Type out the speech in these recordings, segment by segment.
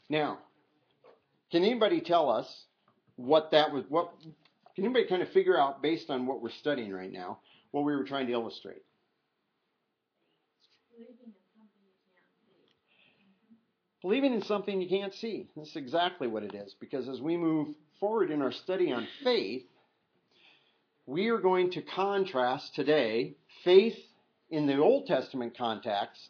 Now, can anybody tell us what that was? Can anybody kind of figure out, based on what we're studying right now, what we were trying to illustrate? Believing in something you can't see. That's exactly what it is. Because as we move forward in our study on faith, we are going to contrast today faith in the Old Testament context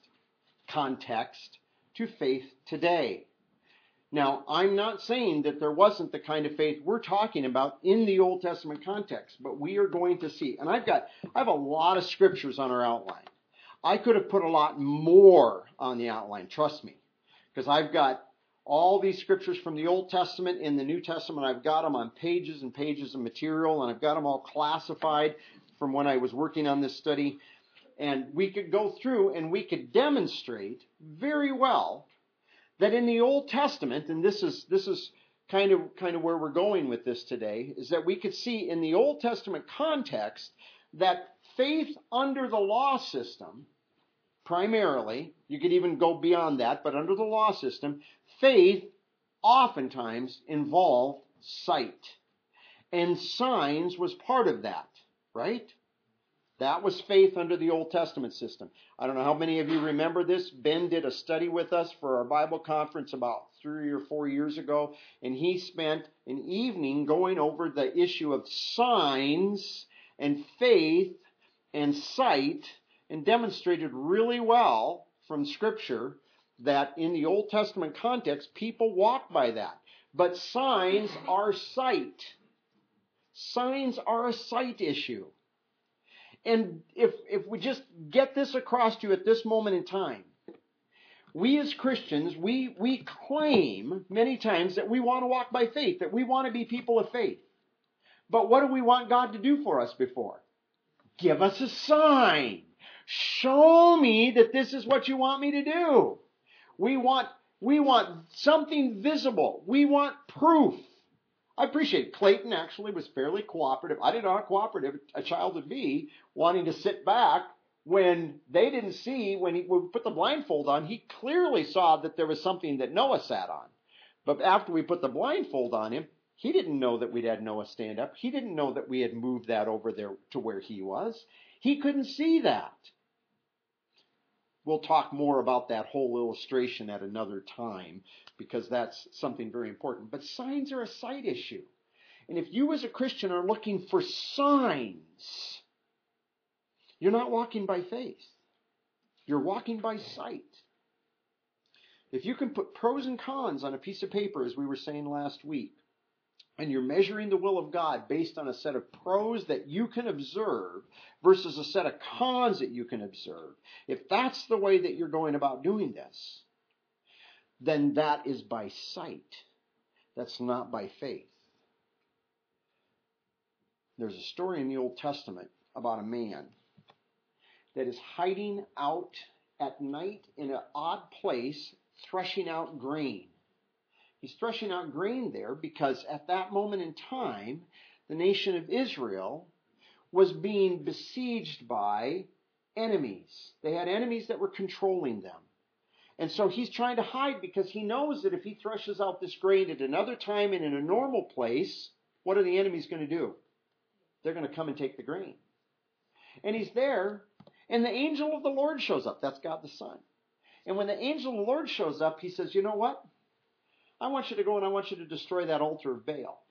to faith today. Now, I'm not saying that there wasn't the kind of faith we're talking about in the Old Testament context, but we are going to see. And I have a lot of scriptures on our outline. I could have put a lot more on the outline, trust me, because I've got all these scriptures from the Old Testament and the New Testament. I've got them on pages and pages of material, and I've got them all classified from when I was working on this study. And we could go through and we could demonstrate very well that in the Old Testament, and this is kind of where we're going with this today, is that we could see in the Old Testament context that faith under the law system, primarily, you could even go beyond that, but under the law system, faith oftentimes involved sight. And signs was part of that, right? That was faith under the Old Testament system. I don't know how many of you remember this. Ben did a study with us for our Bible conference about 3 or 4 years ago, and he spent an evening going over the issue of signs and faith and sight, and demonstrated really well from Scripture that in the Old Testament context, people walk by that. But signs are sight. Signs are a sight issue. And if we just get this across to you at this moment in time, we as Christians, we claim many times that we want to walk by faith, that we want to be people of faith. But what do we want God to do for us before? Give us a sign. Show me that this is what you want me to do. We want something visible. We want proof. I appreciate Clayton actually was fairly cooperative. I didn't know how cooperative a child would be, wanting to sit back when they didn't see, when we put the blindfold on, he clearly saw that there was something that Noah sat on. But after we put the blindfold on him, he didn't know that we'd had Noah stand up. He didn't know that we had moved that over there to where he was. He couldn't see that. We'll talk more about that whole illustration at another time because that's something very important. But signs are a sight issue. And if you as a Christian are looking for signs, you're not walking by faith. You're walking by sight. If you can put pros and cons on a piece of paper, as we were saying last week, and you're measuring the will of God based on a set of pros that you can observe versus a set of cons that you can observe, if that's the way that you're going about doing this, then that is by sight. That's not by faith. There's a story in the Old Testament about a man that is hiding out at night in an odd place, threshing out grain. He's threshing out grain there because at that moment in time, the nation of Israel was being besieged by enemies. They had enemies that were controlling them. And so he's trying to hide because he knows that if he threshes out this grain at another time and in a normal place, what are the enemies going to do? They're going to come and take the grain. And he's there, and the angel of the Lord shows up. That's God the Son. And when the angel of the Lord shows up, he says, you know what? I want you to go and I want you to destroy that altar of Baal.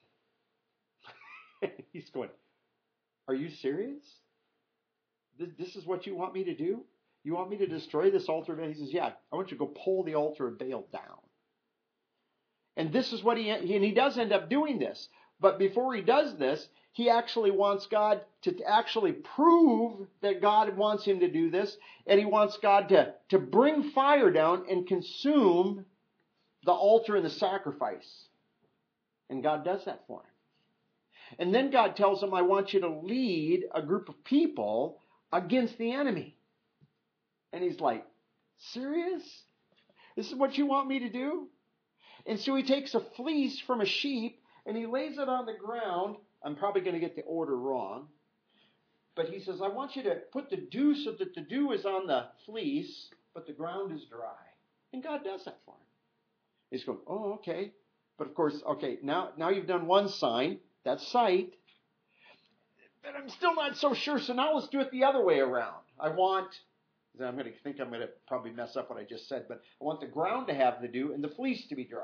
He's going, are you serious? This is what you want me to do? You want me to destroy this altar of Baal? He says, yeah, I want you to go pull the altar of Baal down. And this is what he does end up doing this. But before he does this, he actually wants God to actually prove that God wants him to do this. And he wants God to bring fire down and consume the altar and the sacrifice. And God does that for him. And then God tells him, I want you to lead a group of people against the enemy. And he's like, serious? This is what you want me to do? And so he takes a fleece from a sheep and he lays it on the ground. I'm probably going to get the order wrong. But he says, I want you to put the dew so that the dew is on the fleece, but the ground is dry. And God does that for him. He's going, oh, okay. But of course, okay, now you've done one sign. That's sight. But I'm still not so sure, so now let's do it the other way around. I'm going to probably mess up what I just said, but I want the ground to have the dew and the fleece to be dry.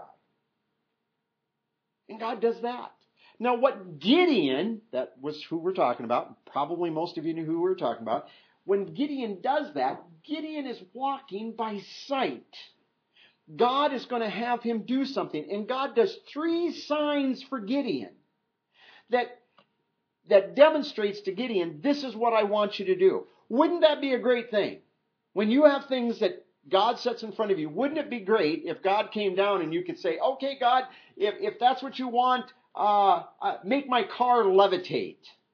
And God does that. Now what Gideon, that was who we're talking about, probably most of you knew who we were talking about, when Gideon does that, Gideon is walking by sight. God is going to have him do something, and God does 3 signs for Gideon that demonstrates to Gideon, this is what I want you to do. Wouldn't that be a great thing? When you have things that God sets in front of you, wouldn't it be great if God came down and you could say, okay, God, if that's what you want, make my car levitate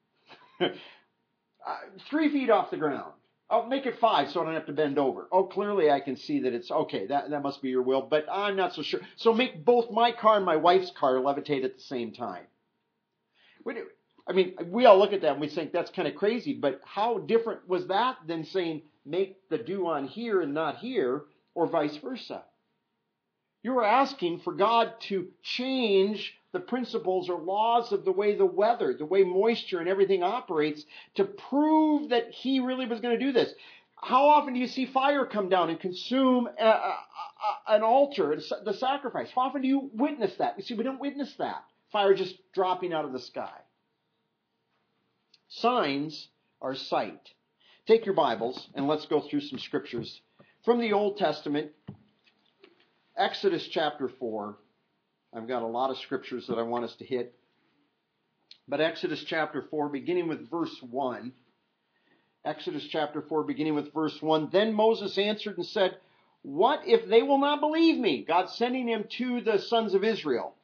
3 feet off the ground. I'll make it 5 so I don't have to bend over. Oh, clearly I can see that it's okay. That must be your will, but I'm not so sure. So make both my car and my wife's car levitate at the same time. I mean, we all look at that and we think that's kind of crazy, but how different was that than saying make the dew on here and not here, or vice versa? You were asking for God to change the principles or laws of the way the weather, the way moisture and everything operates to prove that he really was going to do this. How often do you see fire come down and consume an altar, the sacrifice? How often do you witness that? You see, we don't witness that. Fire just dropping out of the sky. Signs are sight. Take your Bibles and let's go through some scriptures from the Old Testament. Exodus chapter 4. I've got a lot of scriptures that I want us to hit. But Exodus chapter 4, beginning with verse 1. Exodus chapter 4, beginning with verse 1. Then Moses answered and said, what if they will not believe me? God sending him to the sons of Israel.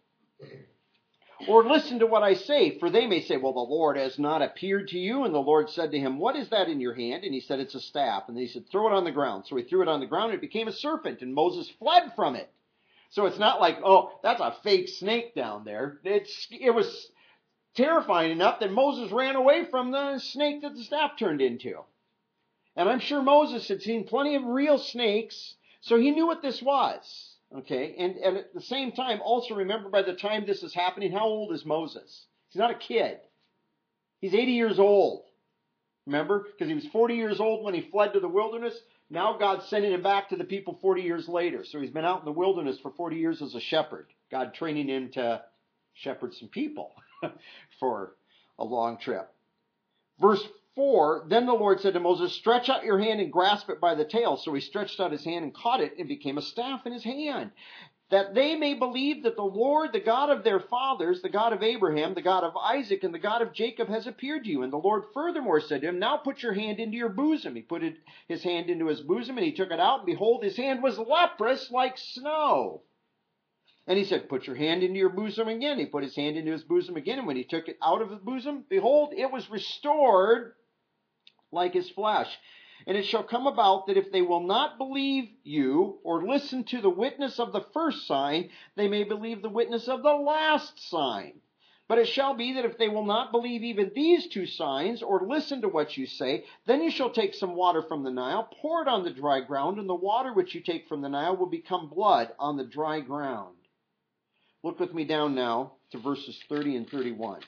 Or listen to what I say, for they may say, well, the Lord has not appeared to you. And the Lord said to him, what is that in your hand? And he said, it's a staff. And he said, throw it on the ground. So he threw it on the ground, and it became a serpent, and Moses fled from it. So it's not like, oh, that's a fake snake down there. It was terrifying enough that Moses ran away from the snake that the staff turned into. And I'm sure Moses had seen plenty of real snakes, so he knew what this was. Okay, and at the same time, also remember by the time this is happening, how old is Moses? He's not a kid. He's 80 years old. Remember? Because he was 40 years old when he fled to the wilderness. Now God's sending him back to the people 40 years later. So he's been out in the wilderness for 40 years as a shepherd. God training him to shepherd some people for a long trip. Verse 4, then the Lord said to Moses, stretch out your hand and grasp it by the tail. So he stretched out his hand and caught it, and it became a staff in his hand. That they may believe that the Lord, the God of their fathers, the God of Abraham, the God of Isaac, and the God of Jacob has appeared to you. And the Lord furthermore said to him, now put your hand into your bosom. He put his hand into his bosom, and he took it out, and behold, his hand was leprous like snow. And he said, put your hand into your bosom again. He put his hand into his bosom again, and when he took it out of his bosom, behold, it was restored like his flesh. And it shall come about that if they will not believe you or listen to the witness of the first sign, they may believe the witness of the last sign. But it shall be that if they will not believe even these 2 signs or listen to what you say, then you shall take some water from the Nile, pour it on the dry ground, and the water which you take from the Nile will become blood on the dry ground. Look with me down now to verses 30 and 31.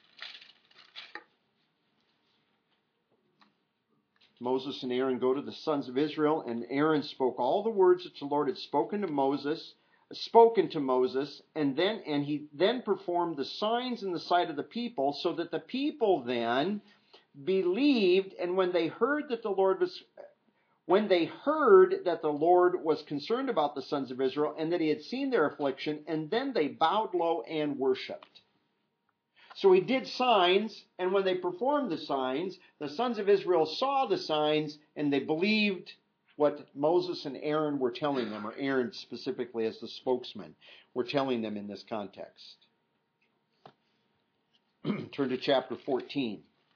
Moses and Aaron go to the sons of Israel, and Aaron spoke all the words that the Lord had spoken to Moses, and he then performed the signs in the sight of the people, so that the people then believed. And when they heard that the Lord was concerned about the sons of Israel, and that he had seen their affliction, and then they bowed low and worshipped. So he did signs, and when they performed the signs, the sons of Israel saw the signs, and they believed what Moses and Aaron were telling them, or Aaron specifically as the spokesman were telling them in this context. Turn to chapter 14.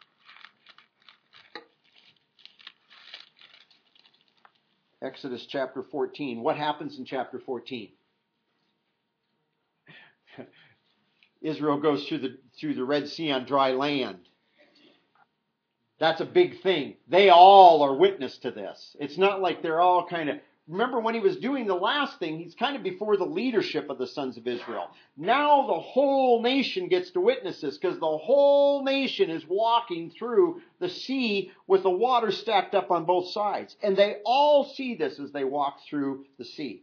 Exodus chapter 14. What happens in chapter 14? Israel goes through the Red Sea on dry land. That's a big thing. They all are witness to this. It's not like they're all kind of remember when he was doing the last thing, he's kind of before the leadership of the sons of Israel. Now the whole nation gets to witness this because the whole nation is walking through the sea with the water stacked up on both sides. And they all see this as they walk through the sea.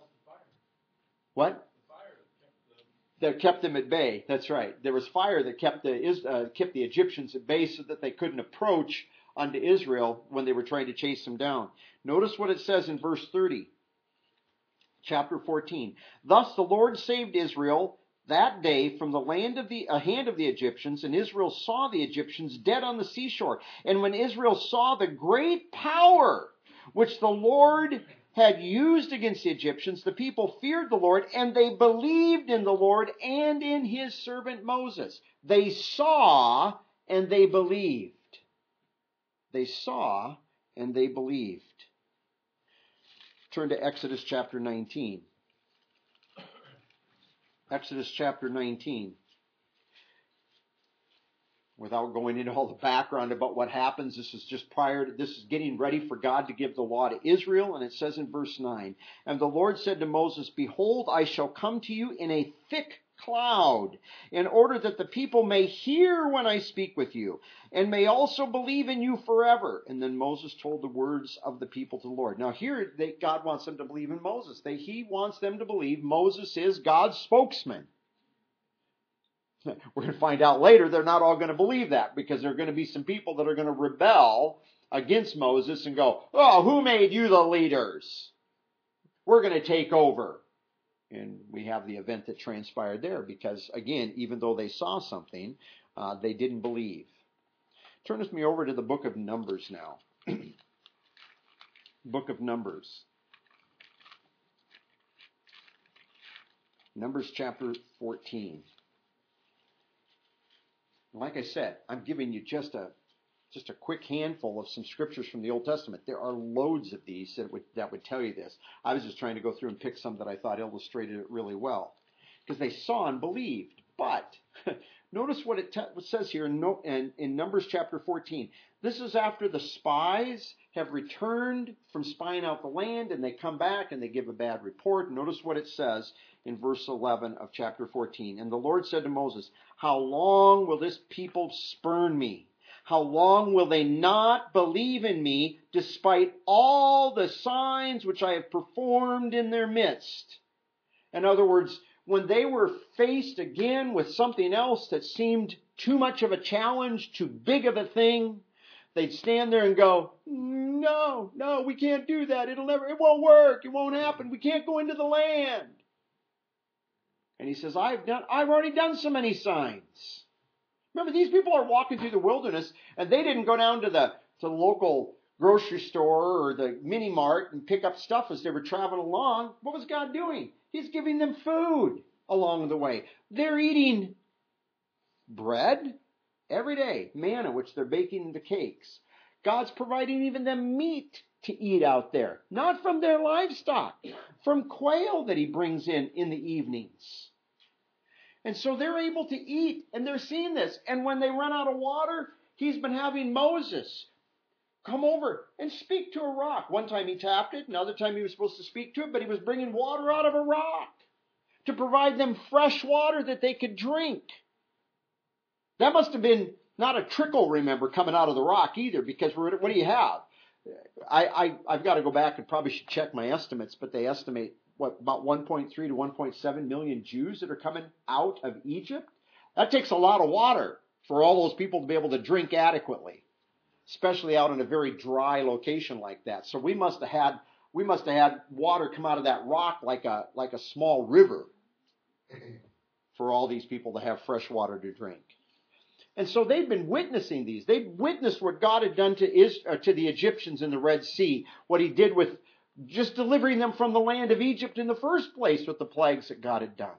What? That kept them at bay. That's right. There was fire that kept the Egyptians at bay so that they couldn't approach unto Israel when they were trying to chase them down. Notice what it says in verse 30, chapter 14. Thus the Lord saved Israel that day from the hand of the Egyptians, and Israel saw the Egyptians dead on the seashore. And when Israel saw the great power which the Lord had used against the Egyptians, the people feared the Lord, and they believed in the Lord and in his servant Moses. They saw and they believed. They saw and they believed. Turn to Exodus chapter 19. Exodus chapter 19. Without going into all the background about what happens, this is just this is getting ready for God to give the law to Israel. And it says in verse 9, and the Lord said to Moses, behold, I shall come to you in a thick cloud, in order that the people may hear when I speak with you, and may also believe in you forever. And then Moses told the words of the people to the Lord. Now here, God wants them to believe in Moses. He wants them to believe Moses is God's spokesman. We're going to find out later they're not all going to believe that, because there are going to be some people that are going to rebel against Moses and go, oh, who made you the leaders? We're going to take over. And we have the event that transpired there because, again, even though they saw something, they didn't believe. Turn with me over to the book of Numbers now. Book of Numbers. Numbers chapter 14. Like I said, I'm giving you just a quick handful of some scriptures from the Old Testament. There are loads of these that would tell you this. I was just trying to go through and pick some that I thought illustrated it really well. Because they saw and believed. But notice what it says here in Numbers chapter 14. This is after the spies have returned from spying out the land, and they come back and they give a bad report. Notice what it says in verse 11 of chapter 14. And the Lord said to Moses, how long will this people spurn me? How long will they not believe in me, despite all the signs which I have performed in their midst? In other words, when they were faced again with something else that seemed too much of a challenge, too big of a thing, they'd stand there and go, no, we can't do that. It won't work. It won't happen. We can't go into the land. And he says, I've already done so many signs. Remember, these people are walking through the wilderness, and they didn't go down to the local grocery store or the mini mart and pick up stuff as they were traveling along. What was God doing? He's giving them food along the way. They're eating bread every day, manna, which they're baking into cakes. God's providing even them meat to eat out there, not from their livestock, from quail that he brings in the evenings. And so they're able to eat, and they're seeing this. And when they run out of water, he's been having Moses come over and speak to a rock. One time he tapped it, another time he was supposed to speak to it, but he was bringing water out of a rock to provide them fresh water that they could drink. That must have been not a trickle, remember, coming out of the rock either, because what do you have? I've got to go back and probably should check my estimates, but they estimate about 1.3 to 1.7 million Jews that are coming out of Egypt. That takes a lot of water for all those people to be able to drink adequately, especially out in a very dry location like that. So we must have had water come out of that rock like a small river for all these people to have fresh water to drink. And so they've been witnessing these. They've witnessed what God had done to the Egyptians in the Red Sea, what he did with just delivering them from the land of Egypt in the first place with the plagues that God had done.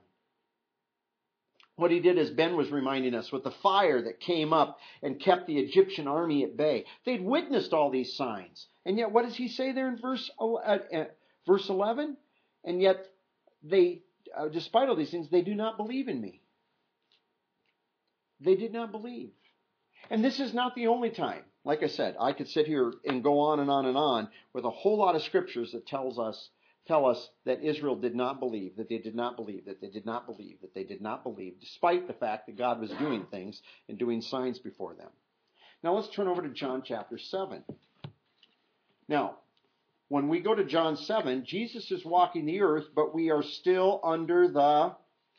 What he did, as Ben was reminding us, with the fire that came up and kept the Egyptian army at bay. They'd witnessed all these signs. And yet, what does he say there in verse 11? And yet, they, despite all these things, they do not believe in me. They did not believe. And this is not the only time. Like I said, I could sit here and go on and on and on with a whole lot of scriptures that tell us that Israel did not believe, that they did not believe, that they did not believe, that they did not believe, despite the fact that God was doing things and doing signs before them. Now let's turn over to John chapter 7. Now, when we go to John 7, Jesus is walking the earth, but we are still under the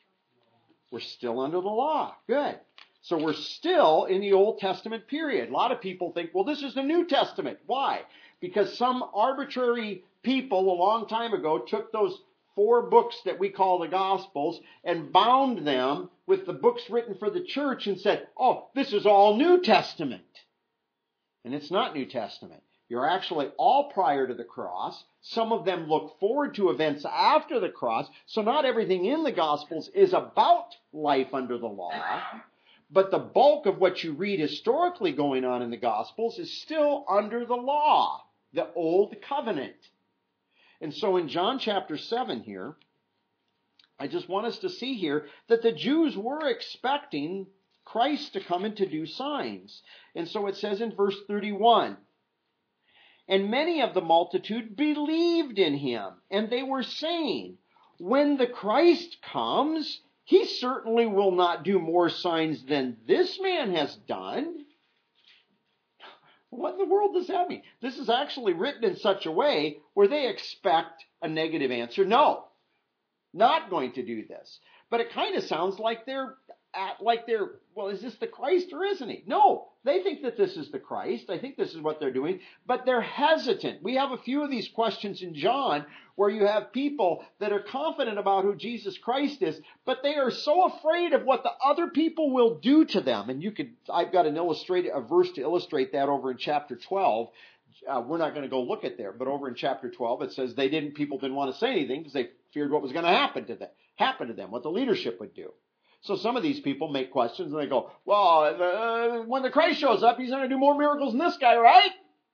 law. Good. So we're still in the Old Testament period. A lot of people think, well, this is the New Testament. Why? Because some arbitrary people a long time ago took those 4 books that we call the Gospels and bound them with the books written for the church and said, oh, this is all New Testament. And it's not New Testament. You're actually all prior to the cross. Some of them look forward to events after the cross. So not everything in the Gospels is about life under the law. But the bulk of what you read historically going on in the Gospels is still under the law, the Old Covenant. And so in John chapter 7 here, I just want us to see here that the Jews were expecting Christ to come and to do signs. And so it says in verse 31, and many of the multitude believed in him, and they were saying, when the Christ comes, he certainly will not do more signs than this man has done. What in the world does that mean? This is actually written in such a way where they expect a negative answer. No, not going to do this. But it kind of sounds like they're, well, is this the Christ or isn't he? No, they think that this is the Christ. I think this is what they're doing, but they're hesitant. We have a few of these questions in John where you have people that are confident about who Jesus Christ is, but they are so afraid of what the other people will do to them. And I've got a verse to illustrate that over in chapter 12. We're not going to go look at there, but over in chapter 12 it says people didn't want to say anything because they feared what was going to happen to them, what the leadership would do. So some of these people make questions and they go, well, when the Christ shows up, he's going to do more miracles than this guy, right?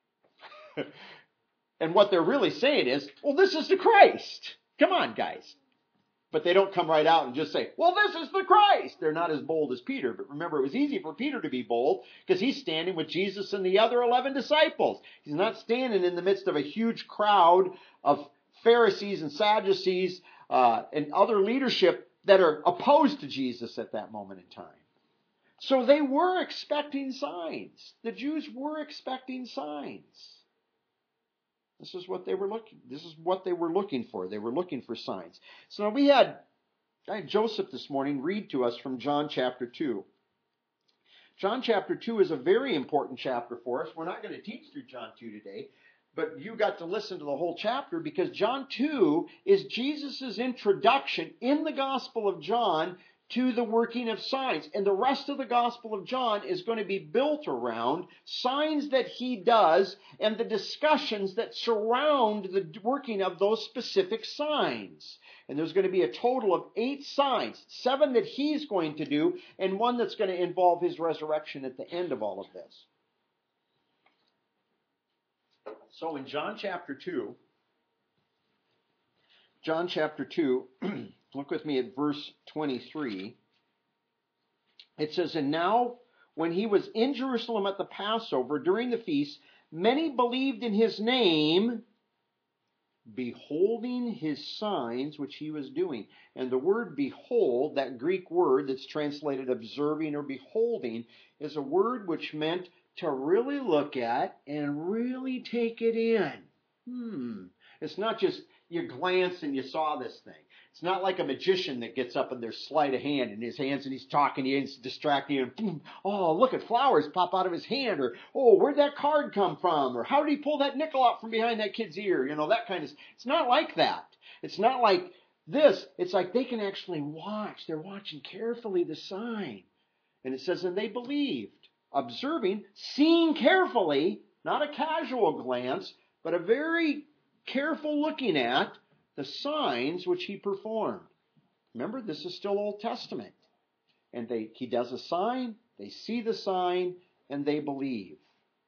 And what they're really saying is, well, this is the Christ. Come on, guys. But they don't come right out and just say, well, this is the Christ. They're not as bold as Peter. But remember, it was easy for Peter to be bold because he's standing with Jesus and the other 11 disciples. He's not standing in the midst of a huge crowd of Pharisees and Sadducees and other leadership that are opposed to Jesus at that moment in time. So they were expecting signs. The Jews were expecting signs. This is what they were looking for. They were looking for signs. So now I had Joseph this morning read to us from John chapter 2. John chapter 2 is a very important chapter for us. We're not going to teach through John 2 today, but you got to listen to the whole chapter because John 2 is Jesus' introduction in the Gospel of John to the working of signs. And the rest of the Gospel of John is going to be built around signs that he does and the discussions that surround the working of those specific signs. And there's going to be a total of 8 signs, 7 that he's going to do, and 1 that's going to involve his resurrection at the end of all of this. So in John chapter 2, look with me at verse 23. It says, and now when he was in Jerusalem at the Passover during the feast, many believed in his name, beholding his signs which he was doing. And the word behold, that Greek word that's translated observing or beholding, is a word which meant to really look at and really take it in. It's not just you glanced and you saw this thing. It's not like a magician that gets up and there's sleight of hand in his hands and he's talking to you and he's distracting you and boom, oh, look at flowers pop out of his hand, or oh, where'd that card come from, or how did he pull that nickel out from behind that kid's ear, that kind of. It's not like that. It's not like this. It's like they can actually watch. They're watching carefully the sign. And it says, and they believed, observing, seeing carefully, not a casual glance, but a very careful looking at the signs which he performed. Remember, this is still Old Testament. And he does a sign, they see the sign, and they believe.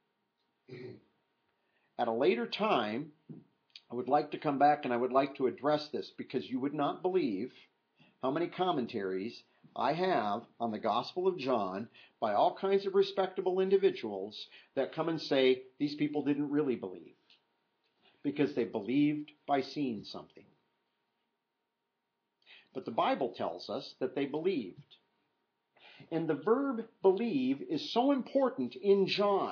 At a later time, I would like to come back and I would like to address this because you would not believe how many commentaries I have on the Gospel of John by all kinds of respectable individuals that come and say these people didn't really believe because they believed by seeing something. But the Bible tells us that they believed. And the verb believe is so important in John.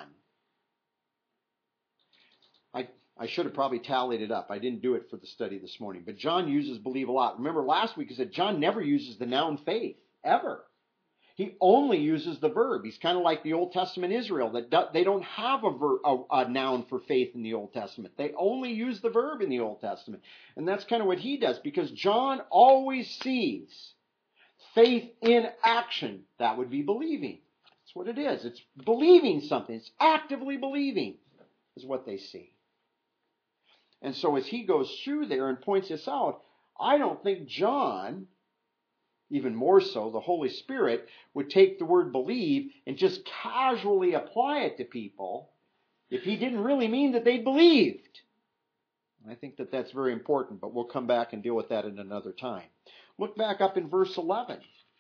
I should have probably tallied it up. I didn't do it for the study this morning. But John uses believe a lot. Remember last week I said John never uses the noun faith, ever. He only uses the verb. He's kind of like the Old Testament Israel. That they don't have a noun for faith in the Old Testament. They only use the verb in the Old Testament. And that's kind of what he does, because John always sees faith in action. That would be believing. That's what it is. It's believing something. It's actively believing is what they see. And so as he goes through there and points this out, I don't think John, even more so the Holy Spirit, would take the word believe and just casually apply it to people if he didn't really mean that they believed. I think that that's very important, but we'll come back and deal with that in another time. Look back up in verse 11.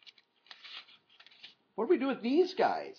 What do we do with these guys?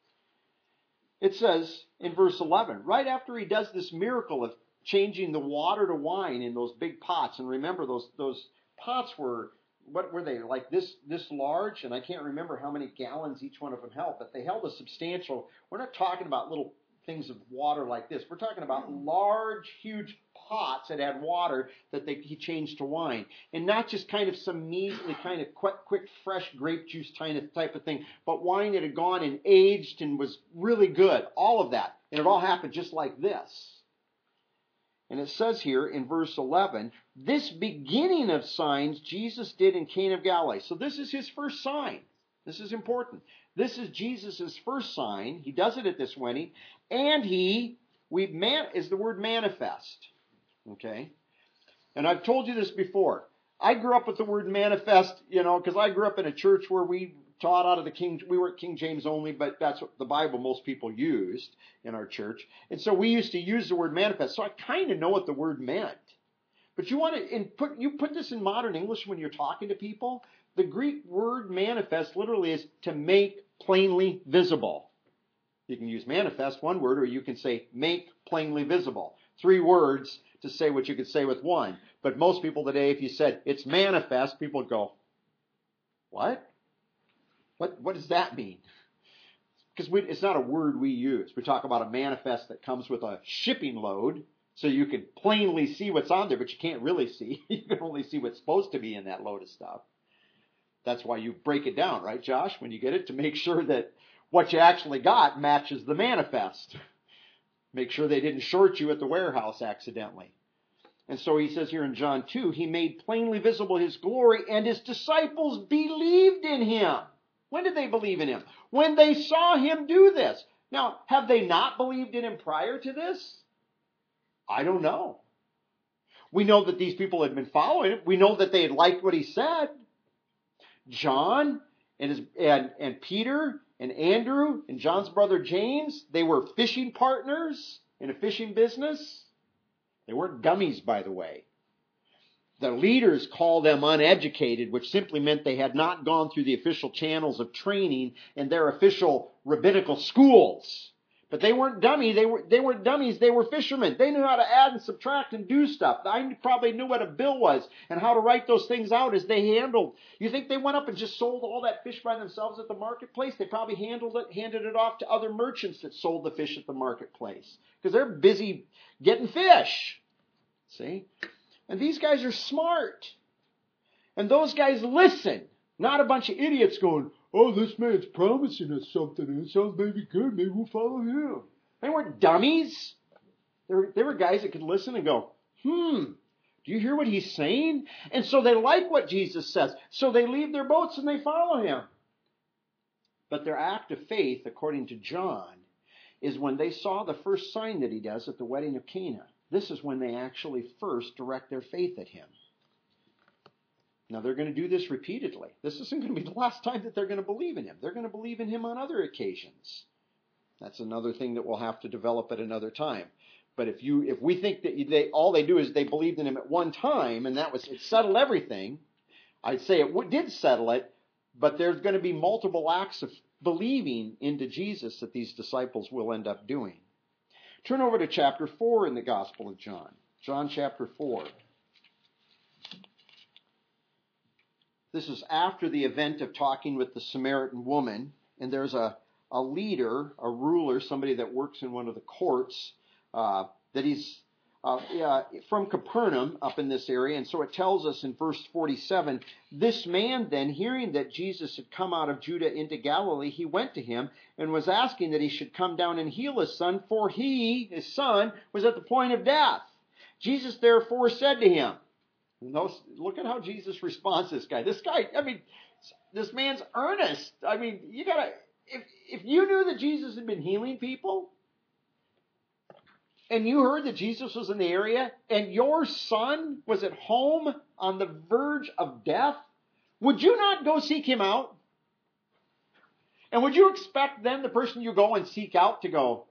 It says in verse 11, right after he does this miracle of changing the water to wine in those big pots, and remember those pots were, what were they, like this large, and I can't remember how many gallons each one of them held, but they held a substantial, we're not talking about little things of water like this, we're talking about large, huge pots that had water that he changed to wine. And not just kind of some measly kind of quick fresh grape juice type of thing, but wine that had gone and aged and was really good. All of that. And it all happened just like this. And it says here in verse 11, this beginning of signs Jesus did in Cana of Galilee. So this is his first sign. This is important. This is Jesus' first sign. He does it at this wedding. And is the word manifest. Okay? And I've told you this before. I grew up with the word manifest, because I grew up in a church where we taught out of we were King James only, but that's what the Bible most people used in our church. And so we used to use the word manifest. So I kind of know what the word meant. But you put this in modern English when you're talking to people. The Greek word manifest literally is to make plainly visible. You can use manifest, one word, or you can say make plainly visible. 3 words to say what you could say with one. But most people today, if you said it's manifest, people go, what? What does that mean? Because it's not a word we use. We talk about a manifest that comes with a shipping load, so you can plainly see what's on there, but you can't really see. You can only see what's supposed to be in that load of stuff. That's why you break it down, right, Josh, when you get it, to make sure that what you actually got matches the manifest. Make sure they didn't short you at the warehouse accidentally. And so he says here in John 2, he made plainly visible his glory, and his disciples believed in him. When did they believe in him? When they saw him do this. Now, have they not believed in him prior to this? I don't know. We know that these people had been following him. We know that they had liked what he said. John and Peter and Andrew and John's brother James, they were fishing partners in a fishing business. They weren't dummies, by the way. The leaders call them uneducated, which simply meant they had not gone through the official channels of training in their official rabbinical schools. But they weren't dummies. They weren't dummies. They were fishermen. They knew how to add and subtract and do stuff. I probably knew what a bill was and how to write those things out as they handled. You think they went up and just sold all that fish by themselves at the marketplace? They probably handed it off to other merchants that sold the fish at the marketplace, because they're busy getting fish. See? And these guys are smart. And those guys listen. Not a bunch of idiots going, oh, this man's promising us something, and it sounds maybe good, maybe we'll follow him. They weren't dummies. They were guys that could listen and go, do you hear what he's saying? And so they like what Jesus says. So they leave their boats and they follow him. But their act of faith, according to John, is when they saw the first sign that he does at the wedding of Cana. This is when they actually first direct their faith at him. Now, they're going to do this repeatedly. This isn't going to be the last time that they're going to believe in him. They're going to believe in him on other occasions. That's another thing that we'll have to develop at another time. But if we think that all they do is they believed in him at one time, and it settled everything, I'd say it did settle it, but there's going to be multiple acts of believing into Jesus that these disciples will end up doing. Turn over to chapter 4 in the Gospel of John. John chapter 4. This is after the event of talking with the Samaritan woman, and there's a leader, a ruler, somebody that works in one of the courts, that he's from Capernaum up in this area. And so it tells us in verse 47, this man then, hearing that Jesus had come out of Judah into Galilee, he went to him and was asking that he should come down and heal his son, for his son, was at the point of death. Jesus therefore said to him, look at how Jesus responds to this guy. This man's earnest. If you knew that Jesus had been healing people, and you heard that Jesus was in the area, and your son was at home on the verge of death, would you not go seek him out? And would you expect then the person you go and seek out to go,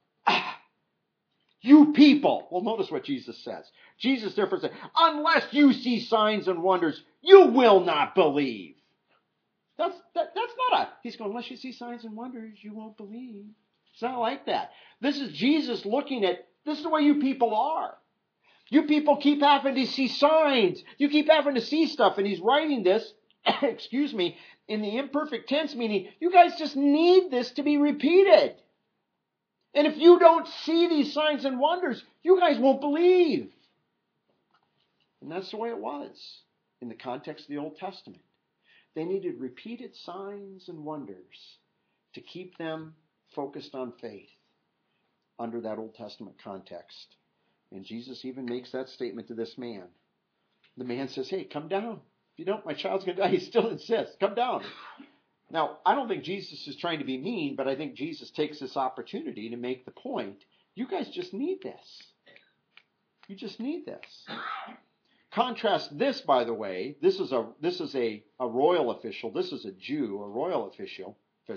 you people? Well, notice what Jesus says. Jesus therefore said, unless you see signs and wonders, you will not believe. That's not he's going, unless you see signs and wonders, you won't believe. It's not like that. This is Jesus looking at, this is the way you people are. You people keep having to see signs. You keep having to see stuff. And he's writing this, excuse me, in the imperfect tense, meaning you guys just need this to be repeated. And if you don't see these signs and wonders, you guys won't believe. And that's the way it was in the context of the Old Testament. They needed repeated signs and wonders to keep them focused on faith under that Old Testament context. And Jesus even makes that statement to this man. The man says, hey, come down. If you don't, my child's going to die. He still insists, come down. Now, I don't think Jesus is trying to be mean, but I think Jesus takes this opportunity to make the point, you guys just need this. You just need this. Contrast this, by the way, this is a royal official. This is a Jew, a royal official.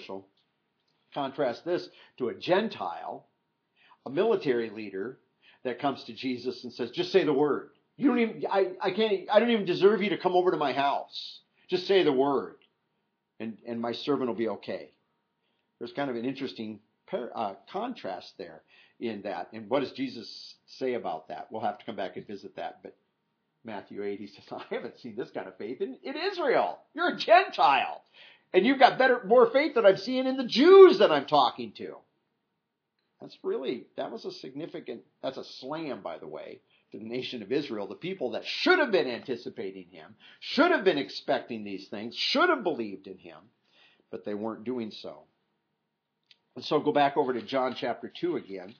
Contrast this to a Gentile, a military leader that comes to Jesus and says, just say the word. You don't even, I don't even deserve you to come over to my house. Just say the word. And my servant will be okay. There's kind of an interesting contrast there in that. And what does Jesus say about that? We'll have to come back and visit that. But Matthew 8, he says, I haven't seen this kind of faith in Israel. You're a Gentile. And you've got more faith than I'm seeing in the Jews that I'm talking to. That was that's a slam, by the way, to the nation of Israel, the people that should have been anticipating him, should have been expecting these things, should have believed in him, but they weren't doing so. And so go back over to John chapter 2 again.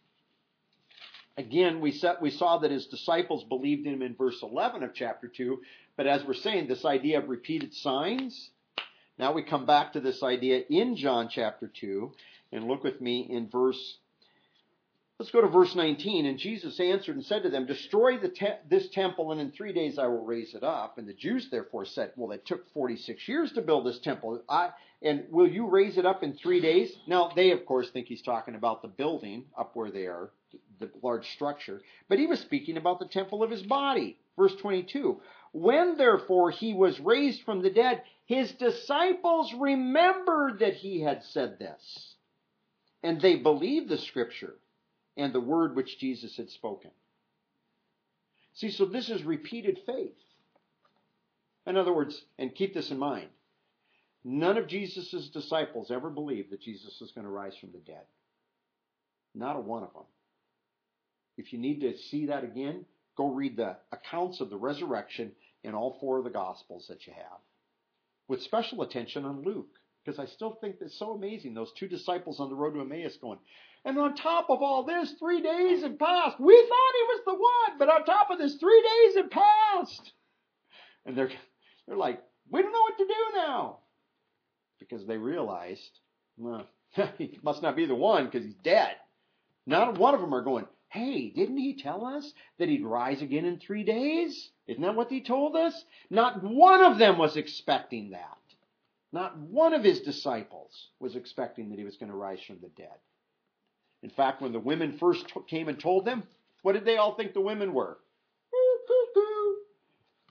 Again, we saw that his disciples believed in him in verse 11 of chapter 2, but as we're saying, this idea of repeated signs, now we come back to this idea in John chapter 2, and look with me in let's go to verse 19. And Jesus answered and said to them, destroy this temple, and in 3 days I will raise it up. And the Jews therefore said, well, it took 46 years to build this temple. And will you raise it up in 3 days? Now, they, of course, think he's talking about the building up where they are, the large structure. But he was speaking about the temple of his body. Verse 22. When, therefore, he was raised from the dead, his disciples remembered that he had said this. And they believed the scripture and the word which Jesus had spoken. See, so this is repeated faith. In other words, and keep this in mind, none of Jesus' disciples ever believed that Jesus was going to rise from the dead. Not a one of them. If you need to see that again, go read the accounts of the resurrection in all 4 of the Gospels that you have. With special attention on Luke. Because I still think it's so amazing, those 2 disciples on the road to Emmaus going, and on top of all this, 3 days had passed. We thought he was the one, but on top of this, 3 days had passed. And they're like, we don't know what to do now. Because they realized, well, he must not be the one because he's dead. Not one of them are going, hey, didn't he tell us that he'd rise again in 3 days? Isn't that what he told us? Not one of them was expecting that. Not one of his disciples was expecting that he was going to rise from the dead. In fact, when the women first came and told them, what did they all think the women were?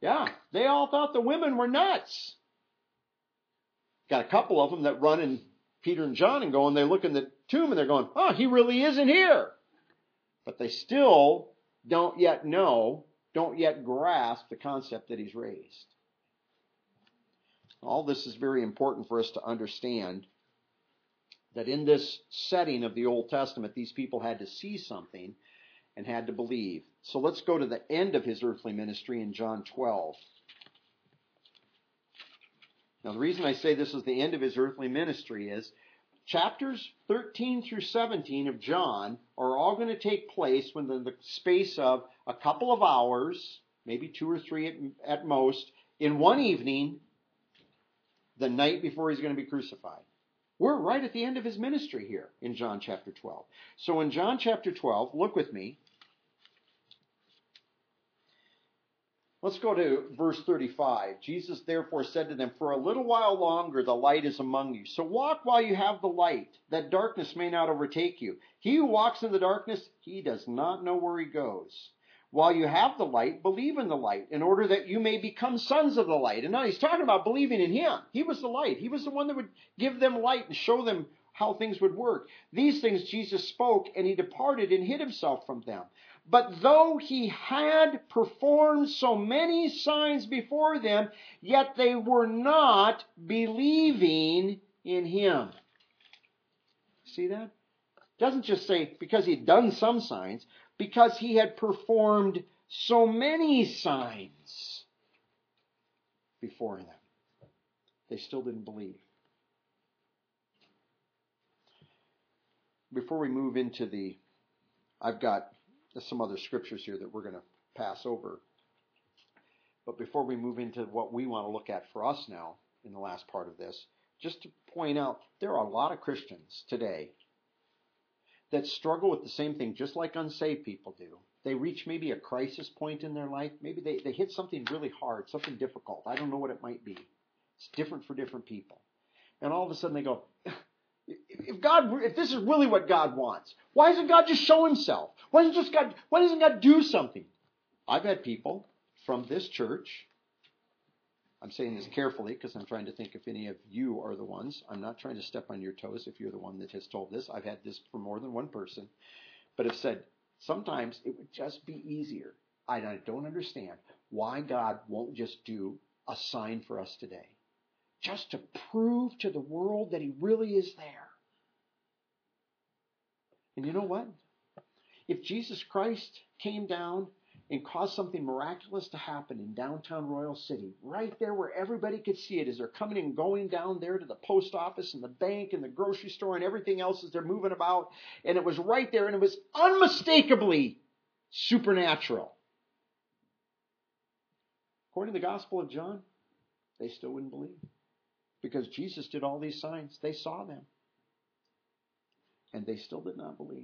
Yeah, they all thought the women were nuts. Got a couple of them that run in Peter and John and go, and they look in the tomb and they're going, oh, he really isn't here. But they still don't yet know, don't yet grasp the concept that he's raised. All this is very important for us to understand that in this setting of the Old Testament, these people had to see something and had to believe. So let's go to the end of his earthly ministry in John 12. Now, the reason I say this is the end of his earthly ministry is chapters 13 through 17 of John are all going to take place within the space of a couple of hours, maybe 2 or 3 at most, in one evening, the night before he's going to be crucified. We're right at the end of his ministry here in John chapter 12. So in John chapter 12, look with me. Let's go to verse 35. Jesus therefore said to them, for a little while longer the light is among you. So walk while you have the light, that darkness may not overtake you. He who walks in the darkness, he does not know where he goes. While you have the light, believe in the light, in order that you may become sons of the light. And now he's talking about believing in him. He was the light. He was the one that would give them light and show them how things would work. These things Jesus spoke, and he departed and hid himself from them. But though he had performed so many signs before them, yet they were not believing in him. See that? It doesn't just say because he'd done some signs, because he had performed so many signs before them. They still didn't believe. Before we move into I've got some other scriptures here that we're going to pass over. But before we move into what we want to look at for us now in the last part of this, just to point out, there are a lot of Christians today that struggle with the same thing, just like unsaved people do. They reach maybe a crisis point in their life. Maybe they hit something really hard, something difficult. I don't know what it might be. It's different for different people. And all of a sudden they go, if this is really what God wants, why doesn't God just show himself? Why doesn't God do something? I've had people from this church, I'm saying this carefully because I'm trying to think if any of you are the ones. I'm not trying to step on your toes if you're the one that has told this. I've had this from more than one person, but have said sometimes it would just be easier. I don't understand why God won't just do a sign for us today, just to prove to the world that he really is there. And you know what? If Jesus Christ came down and caused something miraculous to happen in downtown Royal City, right there where everybody could see it as they're coming and going down there to the post office and the bank and the grocery store and everything else as they're moving about, and it was right there and it was unmistakably supernatural. According to the Gospel of John, they still wouldn't believe. Because Jesus did all these signs. They saw them. And they still did not believe.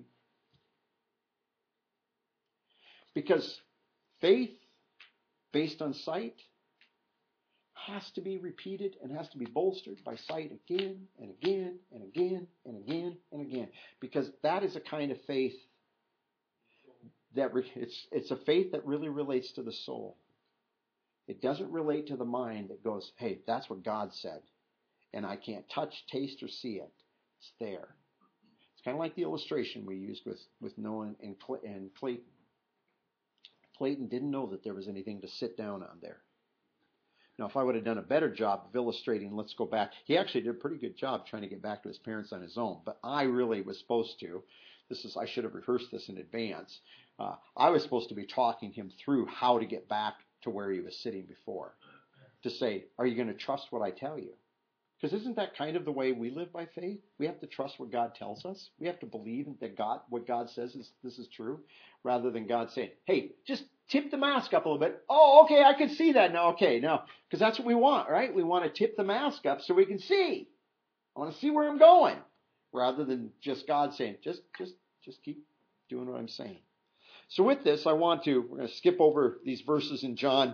Because faith based on sight has to be repeated and has to be bolstered by sight again and again and again and again and again. Because that is a kind of faith that it's a faith that really relates to the soul. It doesn't relate to the mind that goes, hey, that's what God said. And I can't touch, taste, or see it. It's there. It's kind of like the illustration we used with Noah and Clayton. Clayton didn't know that there was anything to sit down on there. Now, if I would have done a better job of illustrating, let's go back. He actually did a pretty good job trying to get back to his parents on his own, but I really was supposed to. I should have rehearsed this in advance. I was supposed to be talking him through how to get back to where he was sitting before. To say, are you going to trust what I tell you? Because isn't that kind of the way we live by faith? We have to trust what God tells us. We have to believe that what God says this is true, rather than God saying, hey, just tip the mask up a little bit. Oh, okay, I can see that now. Okay, now, because that's what we want, right? We want to tip the mask up so we can see. I want to see where I'm going, rather than just God saying, just keep doing what I'm saying. So with this, we're going to skip over these verses in John,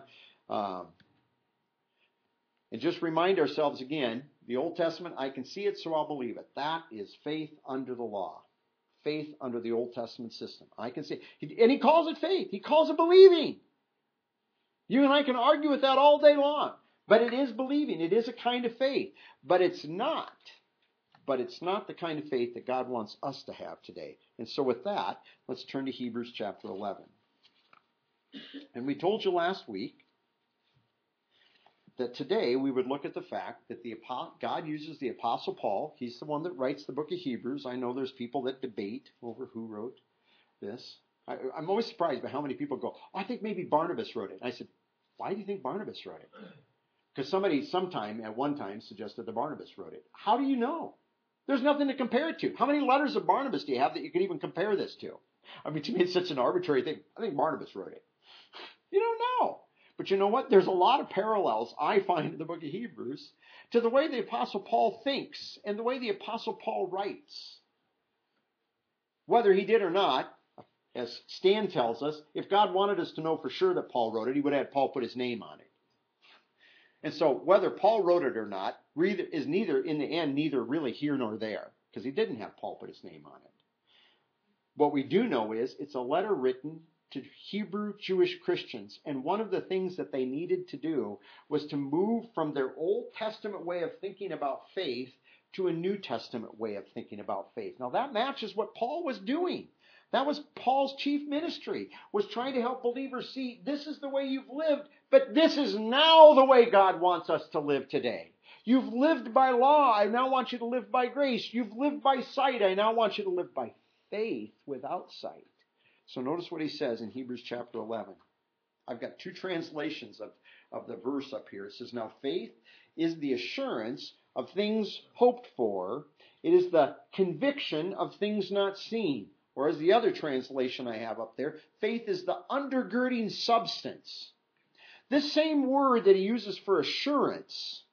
and just remind ourselves again, the Old Testament, I can see it, so I'll believe it. That is faith under the law. Faith under the Old Testament system. I can see it. And he calls it faith. He calls it believing. You and I can argue with that all day long. But it is believing. It is a kind of faith. But it's not the kind of faith that God wants us to have today. And so with that, let's turn to Hebrews chapter 11. And we told you last week that today we would look at the fact that God uses the Apostle Paul. He's the one that writes the book of Hebrews. I know there's people that debate over who wrote this. I'm always surprised by how many people go, I think maybe Barnabas wrote it. And I said, why do you think Barnabas wrote it? Because somebody at one time suggested that Barnabas wrote it. How do you know? There's nothing to compare it to. How many letters of Barnabas do you have that you can even compare this to? I mean, to me, it's such an arbitrary thing. I think Barnabas wrote it. You don't know. But you know what? There's a lot of parallels I find in the book of Hebrews to the way the Apostle Paul thinks and the way the Apostle Paul writes. Whether he did or not, as Stan tells us, if God wanted us to know for sure that Paul wrote it, he would have Paul put his name on it. And so whether Paul wrote it or not is neither really here nor there, because he didn't have Paul put his name on it. What we do know is it's a letter written to Hebrew Jewish Christians, and one of the things that they needed to do was to move from their Old Testament way of thinking about faith to a New Testament way of thinking about faith. Now that matches what Paul was doing. That was Paul's chief ministry, was trying to help believers see this is the way you've lived, but this is now the way God wants us to live today. You've lived by law, I now want you to live by grace. You've lived by sight, I now want you to live by faith without sight. So notice what he says in Hebrews chapter 11. I've got two translations of the verse up here. It says, now faith is the assurance of things hoped for. It is the conviction of things not seen. Or as the other translation I have up there, faith is the undergirding substance. This same word that he uses for assurance,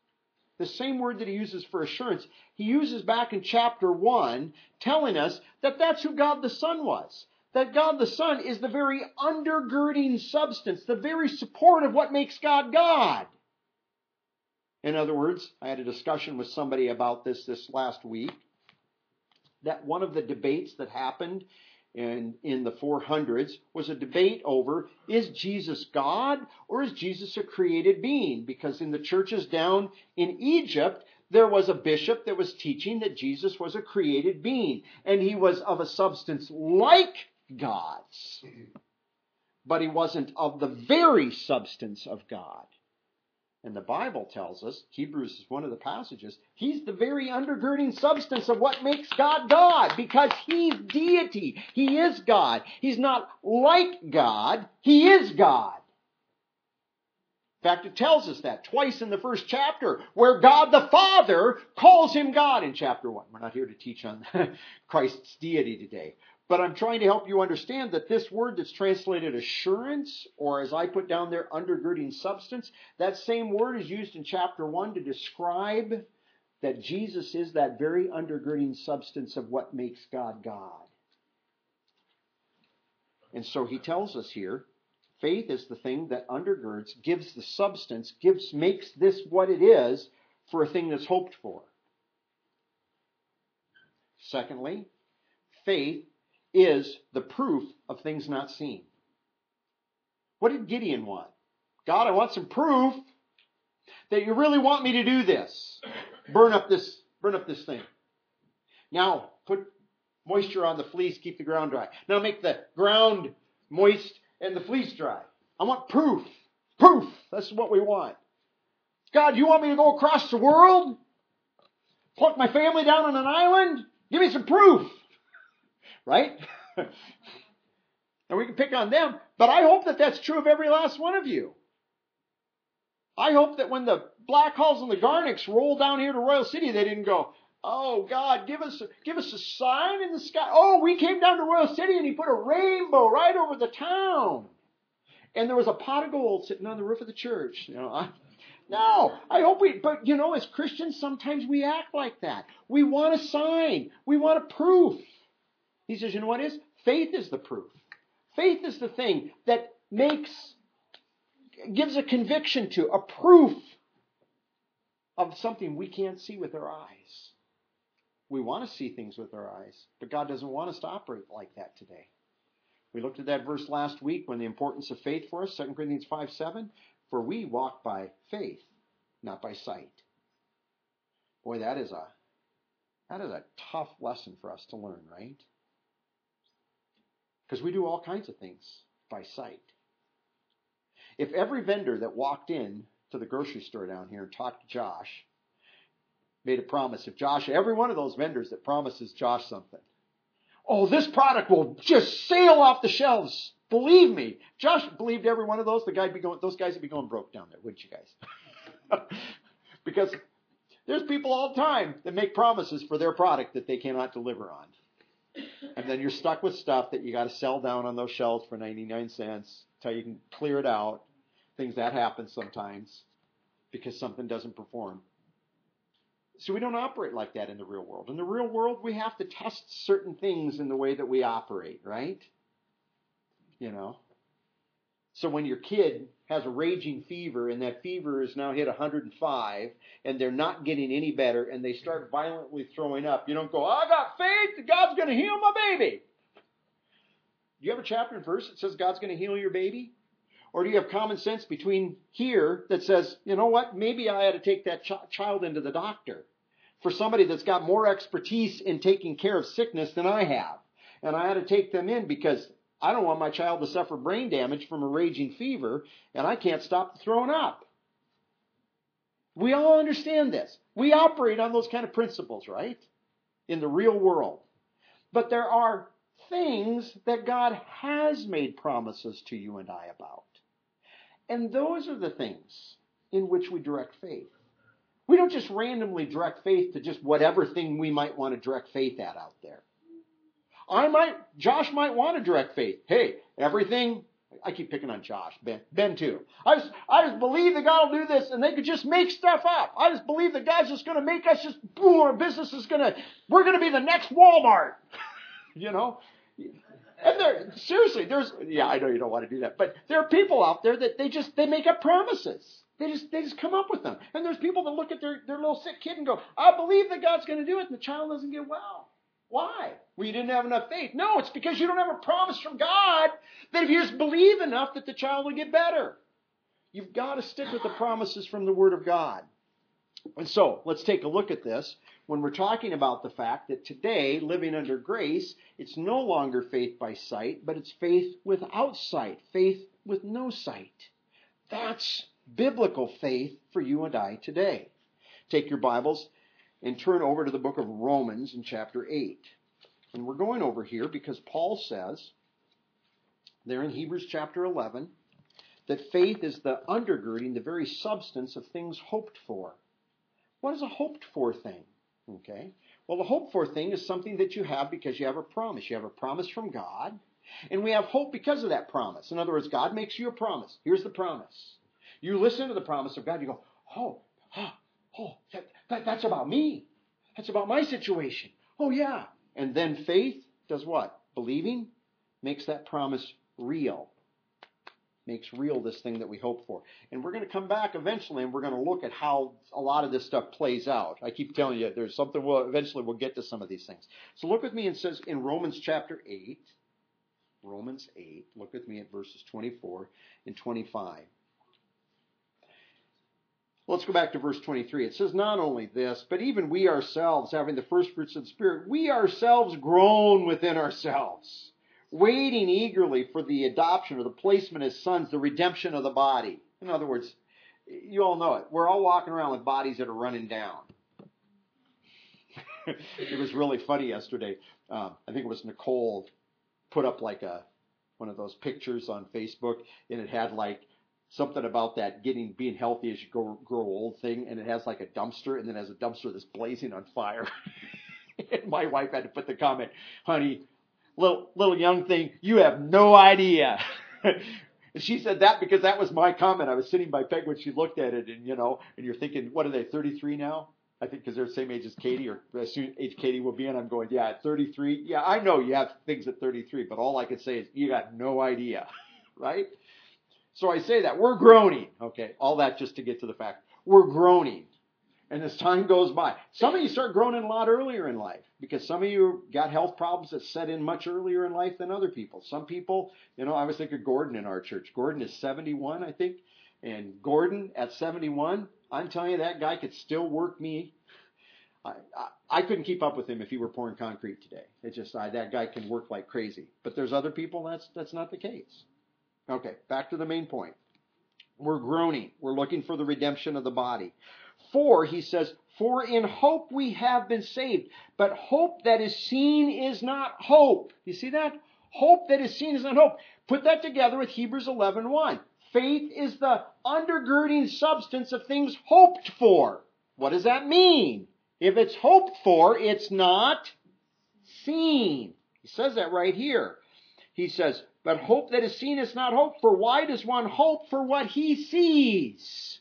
he uses back in chapter 1, telling us that that's who God the Son was. That God the Son is the very undergirding substance, the very support of what makes God God. In other words, I had a discussion with somebody about this last week, that one of the debates that happened in the 400s was a debate over, is Jesus God or is Jesus a created being? Because in the churches down in Egypt, there was a bishop that was teaching that Jesus was a created being, and he was of a substance like God's, but he wasn't of the very substance of God. And the Bible tells us, Hebrews is one of the passages, he's the very undergirding substance of what makes God God, because he's deity. He is God. He's not like God. He is God. In fact, it tells us that twice in the first chapter, where God the Father calls him God in chapter 1. We're not here to teach on Christ's deity today. But I'm trying to help you understand that this word that's translated assurance, or as I put down there, undergirding substance, that same word is used in chapter 1 to describe that Jesus is that very undergirding substance of what makes God God. And so he tells us here, faith is the thing that undergirds, gives the substance, makes this what it is for a thing that's hoped for. Secondly, faith is the proof of things not seen. What did Gideon want? God, I want some proof that you really want me to do this. Burn up this thing. Now, put moisture on the fleece, keep the ground dry. Now make the ground moist and the fleece dry. I want proof. Proof. That's what we want. God, you want me to go across the world? Pluck my family down on an island? Give me some proof. Right? And we can pick on them, but I hope that that's true of every last one of you. I hope that when the Black Hulls and the Garnicks roll down here to Royal City, they didn't go, oh, God, give us a sign in the sky. Oh, we came down to Royal City and he put a rainbow right over the town. And there was a pot of gold sitting on the roof of the church. No, I hope but as Christians, sometimes we act like that. We want a sign. We want a proof. He says, you know what is? Faith is the proof. Faith is the thing that gives a conviction to, a proof of something we can't see with our eyes. We want to see things with our eyes, but God doesn't want us to operate like that today. We looked at that verse last week when the importance of faith for us, 2 Corinthians 5:7. For we walk by faith, not by sight. Boy, that is a tough lesson for us to learn, right? Because we do all kinds of things by sight. If every vendor that walked in to the grocery store down here and talked to Josh made a promise, every one of those vendors that promises Josh something, oh, this product will just sail off the shelves. Believe me. Josh believed every one of those. Those guys would be going broke down there, wouldn't you guys? Because there's people all the time that make promises for their product that they cannot deliver on. And then you're stuck with stuff that you got to sell down on those shelves for 99 cents until you can clear it out. Things that happen sometimes because something doesn't perform. So we don't operate like that in the real world. In the real world, we have to test certain things in the way that we operate, right? You know. So when your kid has a raging fever and that fever is now hit 105 and they're not getting any better and they start violently throwing up, you don't go, I got faith that God's going to heal my baby. Do you have a chapter and verse that says God's going to heal your baby? Or do you have common sense between here that says, you know what, maybe I ought to take that child into the doctor for somebody that's got more expertise in taking care of sickness than I have. And I ought to take them in because I don't want my child to suffer brain damage from a raging fever and I can't stop throwing up. We all understand this. We operate on those kind of principles, right? In the real world. But there are things that God has made promises to you and I about. And those are the things in which we direct faith. We don't just randomly direct faith to just whatever thing we might want to direct faith at out there. Josh might want to direct faith. Hey, everything, I keep picking on Josh, Ben too. I just believe that God will do this and they could just make stuff up. I just believe that God's just going to make us boom, our business is we're going to be the next Walmart. You know? And I know you don't want to do that, but there are people out there that they make up promises. They just come up with them. And there's people that look at their little sick kid and go, I believe that God's going to do it, and the child doesn't get well. Why? Well, you didn't have enough faith. No, it's because you don't have a promise from God that if you just believe enough that the child will get better. You've got to stick with the promises from the Word of God. And so, let's take a look at this. When we're talking about the fact that today, living under grace, it's no longer faith by sight, but it's faith without sight, faith with no sight. That's biblical faith for you and I today. Take your Bibles and turn over to the book of Romans in chapter 8. And we're going over here because Paul says, there in Hebrews chapter 11, that faith is the undergirding, the very substance of things hoped for. What is a hoped for thing? Okay. Well, a hoped for thing is something that you have because you have a promise. You have a promise from God, and we have hope because of that promise. In other words, God makes you a promise. Here's the promise. You listen to the promise of God, you go, that's about me. That's about my situation. Oh, yeah. And then faith does what? Believing makes that promise real. Makes real this thing that we hope for. And we're going to come back eventually and we're going to look at how a lot of this stuff plays out. I keep telling you, there's something, eventually we'll get to some of these things. So look with me, it says in Romans chapter 8, look with me at verses 24 and 25. Let's go back to verse 23. It says, not only this, but even we ourselves, having the first fruits of the Spirit, we ourselves groan within ourselves, waiting eagerly for the adoption or the placement as sons, the redemption of the body. In other words, you all know it. We're all walking around with bodies that are running down. It was really funny yesterday. I think it was Nicole put up like one of those pictures on Facebook, and it had like something about that being healthy as you grow old thing, and it has like a dumpster, and then it has a dumpster that's blazing on fire. And my wife had to put the comment, honey, little young thing, you have no idea. And she said that because that was my comment. I was sitting by Peg when she looked at it, and and you're thinking, what are they, 33 now? I think because they're the same age as Katie, or as soon age Katie will be, and I'm going, yeah, at 33. Yeah, I know you have things at 33, but all I can say is you got no idea, right? So I say that. We're groaning. Okay, all that just to get to the fact. We're groaning. And as time goes by, some of you start groaning a lot earlier in life because some of you got health problems that set in much earlier in life than other people. Some people, I was thinking of Gordon in our church. Gordon is 71, I think. And Gordon at 71, I'm telling you, that guy could still work me. I couldn't keep up with him if he were pouring concrete today. It's just, that guy can work like crazy. But there's other people, that's not the case. Okay, back to the main point. We're groaning. We're looking for the redemption of the body. For, he says, for in hope we have been saved. But hope that is seen is not hope. You see that? Hope that is seen is not hope. Put that together with Hebrews 11:1. Faith is the undergirding substance of things hoped for. What does that mean? If it's hoped for, it's not seen. He says that right here. He says, but hope that is seen is not hope. For why does one hope for what he sees?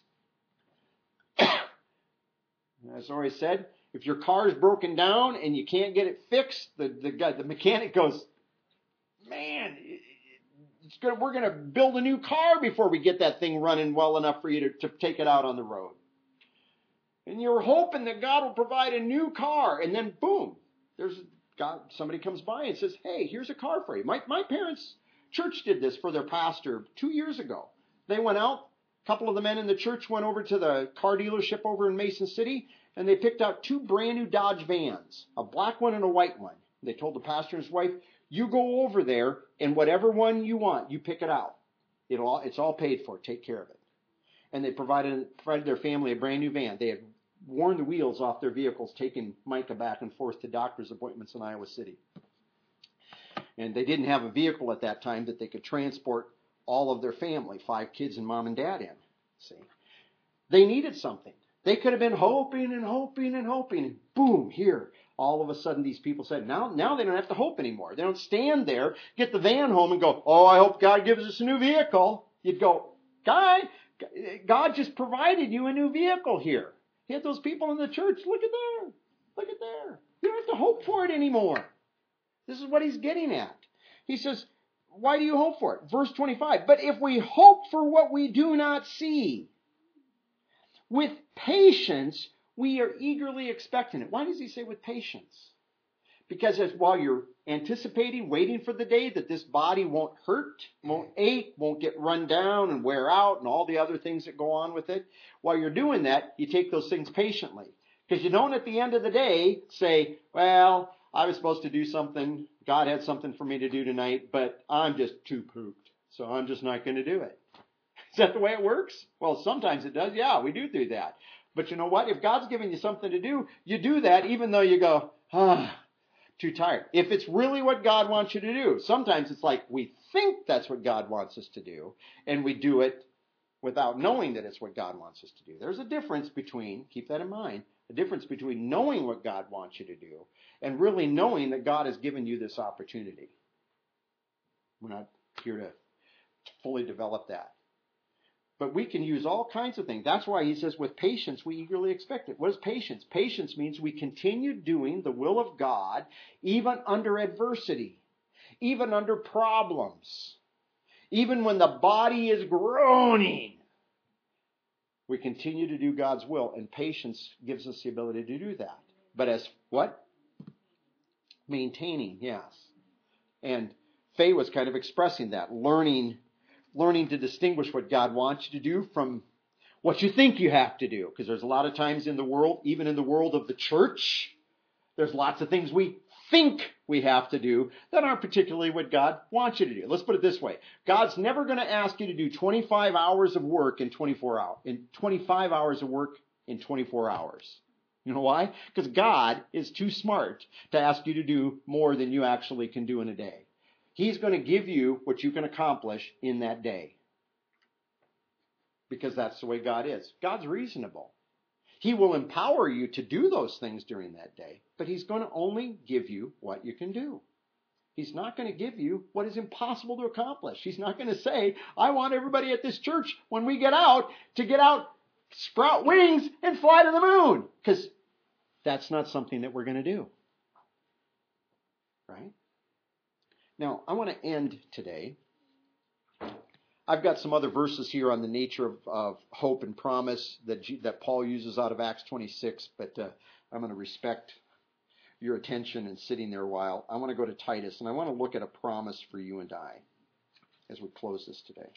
As I always said, if your car is broken down and you can't get it fixed, the mechanic goes, man, we're going to build a new car before we get that thing running well enough for you to take it out on the road. And you're hoping that God will provide a new car. And then, boom, somebody comes by and says, hey, here's a car for you. My parents' church did this for their pastor 2 years ago. They went out. A couple of the men in the church went over to the car dealership over in Mason City, and they picked out 2 brand new Dodge vans, a black one and a white one. They told the pastor and his wife, you go over there, and whatever one you want, you pick it out. It's all paid for. Take care of it. And they provided their family a brand new van. They had worn the wheels off their vehicles, taking Micah back and forth to doctor's appointments in Iowa City. And they didn't have a vehicle at that time that they could transport all of their family, 5 kids and mom and dad in. See, they needed something. They could have been hoping and hoping and hoping, and boom, here. All of a sudden, these people said, now they don't have to hope anymore. They don't stand there, get the van home, and go, oh, I hope God gives us a new vehicle. You'd go, God just provided you a new vehicle here. He had those people in the church. Look at there. Look at there. You don't have to hope for it anymore. This is what he's getting at. He says, why do you hope for it? Verse 25, but if we hope for what we do not see, with patience we are eagerly expecting it. Why does he say with patience? Because while you're anticipating, waiting for the day that this body won't hurt, won't ache, won't get run down and wear out and all the other things that go on with it, while you're doing that, you take those things patiently. Because you don't at the end of the day say, well, I was supposed to do something, God had something for me to do tonight, but I'm just too pooped, so I'm just not going to do it. Is that the way it works? Well, sometimes it does. Yeah, we do that. But you know what? If God's giving you something to do, you do that even though you go, too tired. If it's really what God wants you to do, sometimes it's like we think that's what God wants us to do, and we do it without knowing that it's what God wants us to do. There's a difference between, keep that in mind, a difference between knowing what God wants you to do and really knowing that God has given you this opportunity. We're not here to fully develop that. But we can use all kinds of things. That's why he says, with patience, we eagerly expect it. What is patience? Patience means we continue doing the will of God even under adversity, even under problems, even when the body is groaning. We continue to do God's will, and patience gives us the ability to do that. But as what? Maintaining, yes. And Faye was kind of expressing that, learning to distinguish what God wants you to do from what you think you have to do. Because there's a lot of times in the world, even in the world of the church, there's lots of things we think we have to do that aren't particularly what God wants you to do. Let's put it this way. God's never going to ask you to do 25 hours of work in 24 hours, 25 hours of work in 24 hours. You know why? Because God is too smart to ask you to do more than you actually can do in a day. He's going to give you what you can accomplish in that day. Because that's the way God is. God's reasonable. He will empower you to do those things during that day, but he's going to only give you what you can do. He's not going to give you what is impossible to accomplish. He's not going to say, I want everybody at this church, when we get out, to get out, sprout wings, and fly to the moon. Because that's not something that we're going to do. Right? Now, I want to end today. I've got some other verses here on the nature of hope and promise that Paul uses out of Acts 26, but I'm going to respect your attention and sitting there a while. I want to go to Titus, and I want to look at a promise for you and I as we close this today.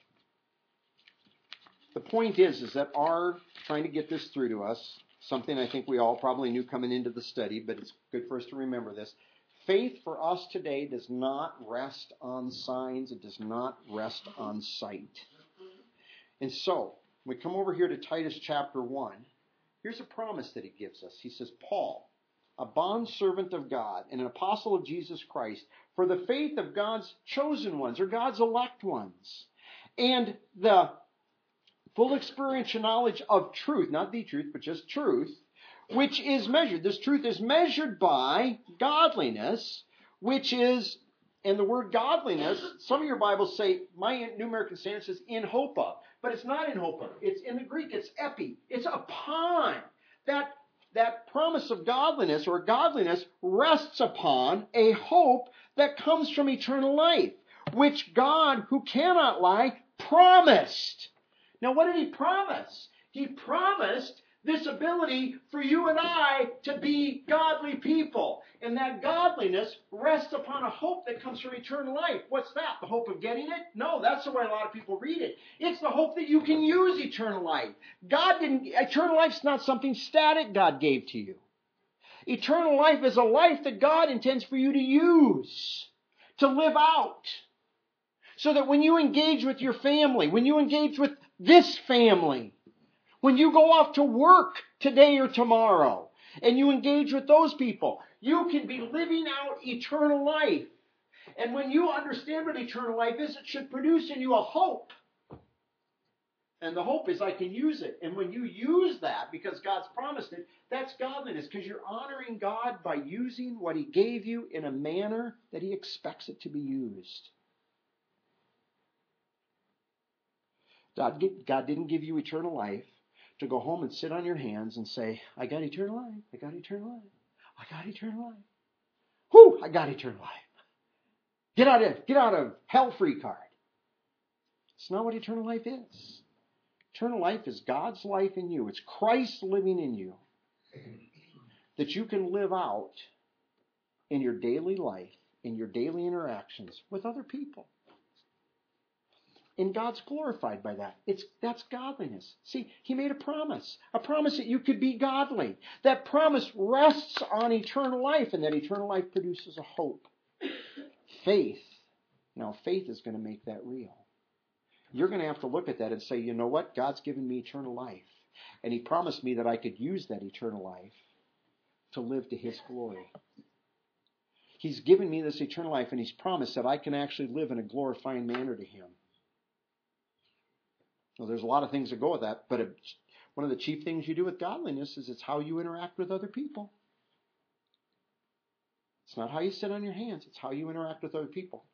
The point is that our trying to get this through to us, something I think we all probably knew coming into the study, but it's good for us to remember this. Faith for us today does not rest on signs. It does not rest on sight. And so, we come over here to Titus chapter 1. Here's a promise that he gives us. He says, Paul, a bondservant of God and an apostle of Jesus Christ, for the faith of God's chosen ones, or God's elect ones, and the full experiential knowledge of truth, not the truth, but just truth, which is measured. This truth is measured by godliness, which is, and the word godliness, some of your Bibles say, my New American Standard says in hope of, but it's not in hope of. It's in the Greek, it's epi. It's upon. That promise of godliness or godliness rests upon a hope that comes from eternal life, which God, who cannot lie, promised. Now, what did he promise? He promised this ability for you and I to be godly people. And that godliness rests upon a hope that comes from eternal life. What's that? The hope of getting it? No, that's the way a lot of people read it. It's the hope that you can use eternal life. Eternal life's not something static God gave to you. Eternal life is a life that God intends for you to use, to live out. So that when you engage with your family, when you engage with this family, when you go off to work today or tomorrow, and you engage with those people, you can be living out eternal life. And when you understand what eternal life is, it should produce in you a hope. And the hope is I can use it. And when you use that, because God's promised it, that's godliness, because you're honoring God by using what he gave you in a manner that he expects it to be used. God didn't give you eternal life to go home and sit on your hands and say, I got eternal life, I got eternal life, I got eternal life. Whew, I got eternal life. Get out of hell free card. It's not what eternal life is. Eternal life is God's life in you. It's Christ living in you that you can live out in your daily life, in your daily interactions with other people. And God's glorified by that. That's godliness. See, he made a promise that you could be godly. That promise rests on eternal life, and that eternal life produces a hope. Faith. Now, faith is going to make that real. You're going to have to look at that and say, you know what? God's given me eternal life. And he promised me that I could use that eternal life to live to his glory. He's given me this eternal life, and he's promised that I can actually live in a glorifying manner to him. Well, there's a lot of things that go with that, but one of the chief things you do with godliness is it's how you interact with other people. It's not how you sit on your hands, it's how you interact with other people.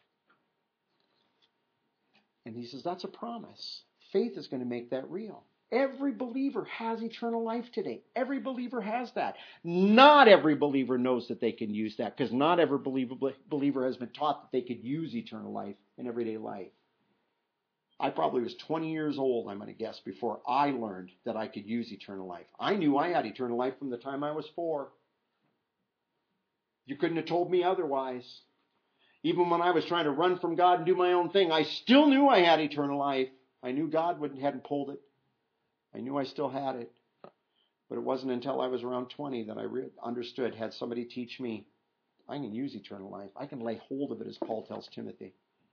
And he says that's a promise. Faith is going to make that real. Every believer has eternal life today. Every believer has that. Not every believer knows that they can use that, because not every believer has been taught that they could use eternal life in everyday life. I probably was 20 years old, I'm going to guess, before I learned that I could use eternal life. I knew I had eternal life from the time I was 4. You couldn't have told me otherwise. Even when I was trying to run from God and do my own thing, I still knew I had eternal life. I knew God hadn't pulled it. I knew I still had it. But it wasn't until I was around 20 that I understood, had somebody teach me, I can use eternal life. I can lay hold of it, as Paul tells Timothy.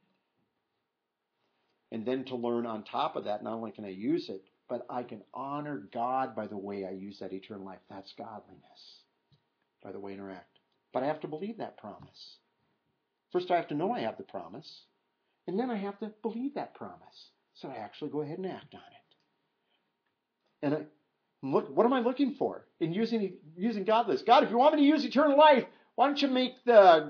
And then to learn on top of that, not only can I use it, but I can honor God by the way I use that eternal life. That's godliness, by the way I interact. But I have to believe that promise. First, I have to know I have the promise, and then I have to believe that promise, so I actually go ahead and act on it. And what am I looking for in using godliness? God, if you want me to use eternal life, why don't you make Let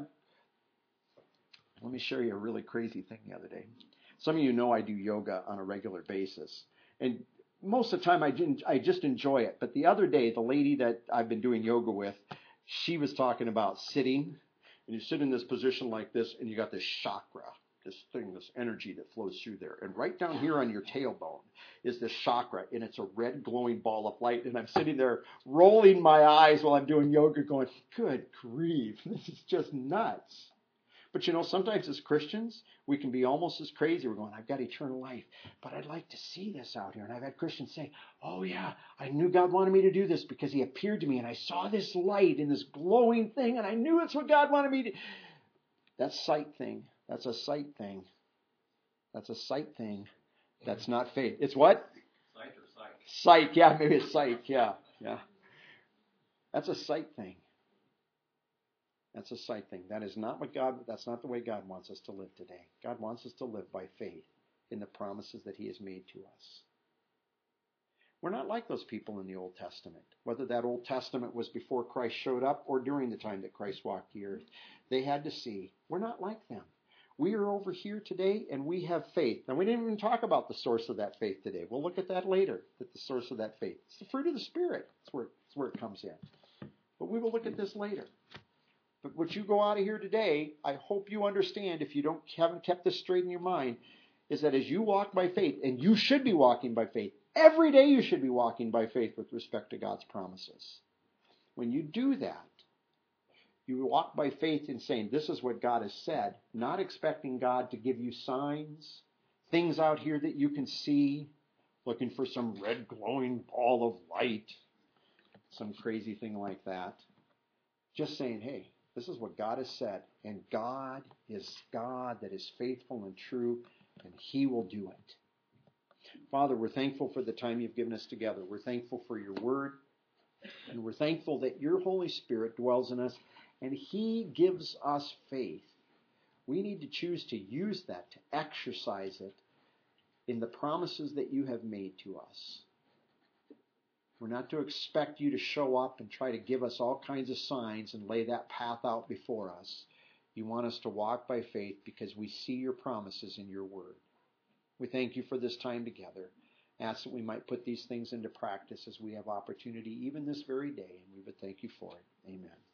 me show you a really crazy thing the other day. Some of you know I do yoga on a regular basis. And most of the time I just enjoy it. But the other day, the lady that I've been doing yoga with, she was talking about sitting. And you sit in this position like this, and you got this chakra this thing, this energy that flows through there. And right down here on your tailbone is this chakra, and it's a red glowing ball of light. And I'm sitting there rolling my eyes while I'm doing yoga going, good grief, this is just nuts. But sometimes as Christians, we can be almost as crazy. We're going, I've got eternal life, but I'd like to see this out here. And I've had Christians say, oh yeah, I knew God wanted me to do this because he appeared to me and I saw this light and this glowing thing and I knew it's what God wanted me to. That's sight thing. That's a sight thing. That's a sight thing. That's not faith. It's what? Sight or sight? Sight, yeah, maybe it's sight, yeah. That's a sight thing. That's a sight thing. That's not the way God wants us to live today. God wants us to live by faith in the promises that he has made to us. We're not like those people in the Old Testament. Whether that Old Testament was before Christ showed up or during the time that Christ walked the earth, they had to see. We're not like them. We are over here today and we have faith. Now, we didn't even talk about the source of that faith today. We'll look at that later, that the source of that faith. It's the fruit of the Spirit. That's where it comes in. But we will look at this later. But what you go out of here today, I hope you understand, if you haven't kept this straight in your mind, is that as you walk by faith, and you should be walking by faith, every day you should be walking by faith with respect to God's promises. When you do that, you walk by faith in saying, this is what God has said, not expecting God to give you signs, things out here that you can see, looking for some red glowing ball of light, some crazy thing like that. Just saying, hey, this is what God has said, and God is God that is faithful and true, and he will do it. Father, we're thankful for the time you've given us together. We're thankful for your word, and we're thankful that your Holy Spirit dwells in us, and he gives us faith. We need to choose to use that, to exercise it in the promises that you have made to us. We're not to expect you to show up and try to give us all kinds of signs and lay that path out before us. You want us to walk by faith because we see your promises in your word. We thank you for this time together. Ask that we might put these things into practice as we have opportunity even this very day, and we would thank you for it. Amen.